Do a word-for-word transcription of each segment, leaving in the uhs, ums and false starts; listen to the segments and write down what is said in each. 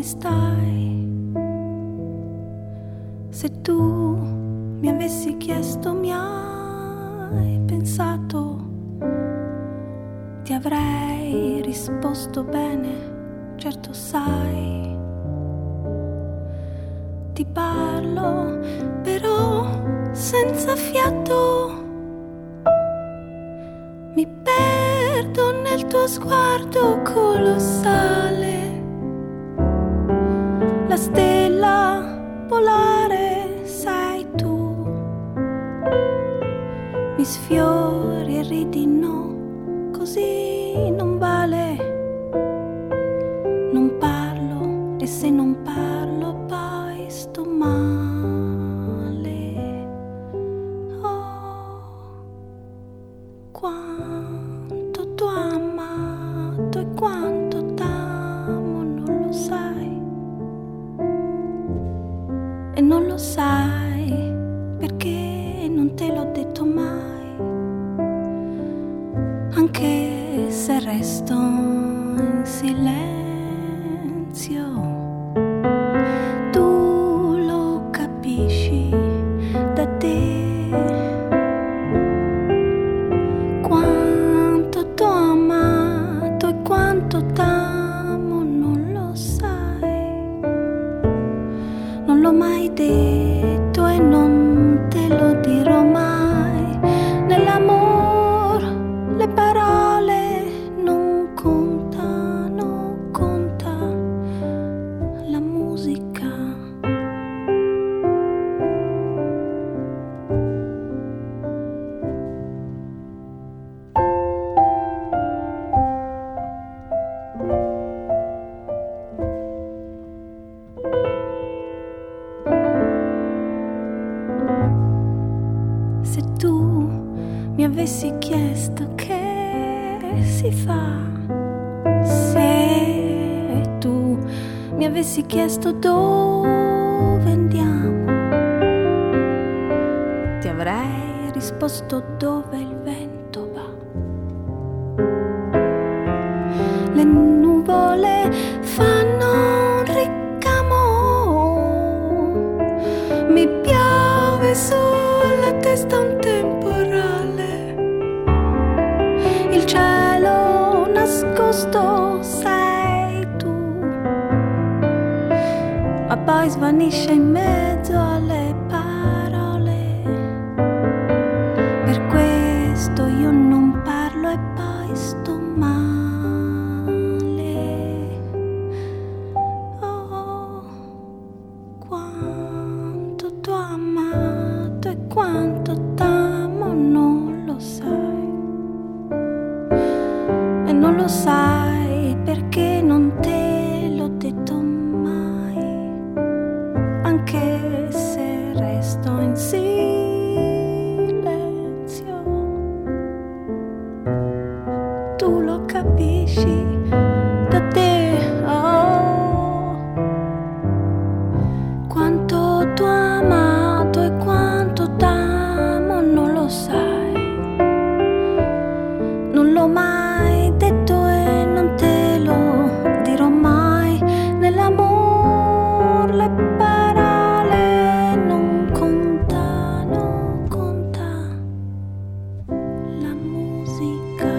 stai? Se tu mi avessi chiesto mi hai pensato, ti avrei risposto bene, certo sai. Ti parlo però senza fiato, mi perdo nel tuo sguardo colossale. La stella polare sei tu, mi sfiori e ridi no, così non vale. Non parlo e se non parlo poi sto male. Oh, quanto t'ho amato e quanto t'amo, non lo sai. E non lo sai perché non te l'ho detto mai, anche se resto in silenzio. Tu lo capisci da te, quanto t'ho amato e quanto t'amo, non lo sai. Non l'ho mai detto e non te lo dirò mai. Nell'amor le parole non contano, conta la musica. Se tu mi avessi chiesto che si fa, se tu mi avessi chiesto dove andiamo, ti avrei risposto dove il vento va. Le nuvole fanno un ricamo, mi piove sulla testa un temporale, il cielo nascosto sei tu, ma poi svanisce in mezzo alle parole. Per questo io non parlo e poi sto male. Oh, quanto t'ho amato e quanto t'amo, non lo sai. E non lo sai perché non te l'ho detto mai, anche se resto in silenzio. Tu lo capisci da te, oh, quanto t'ho amato e quanto t'amo, non lo sai. Non l'ho mai detto e non te lo dirò mai. Nell'amor le parole non contano, conta la musica.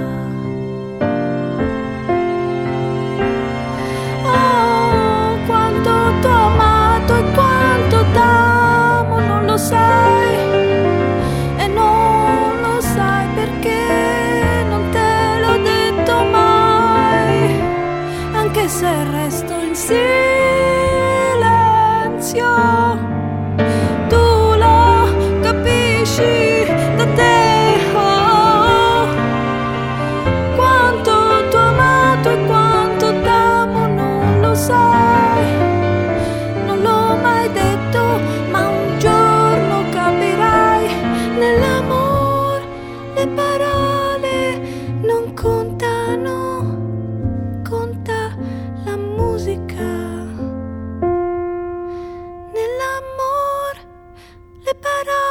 Oh, quanto t'ho amato e quanto t'amo, non lo sai. E non lo sai perché non te l'ho detto mai, anche se resto in silenzio. Tu lo capisci da te, oh, quanto t'ho amato e quanto t'amo, non lo sai. Non l'ho mai detto, ma un giorno capirai. Nell'amor le parole non contano, conta la musica. Nell'amor le parole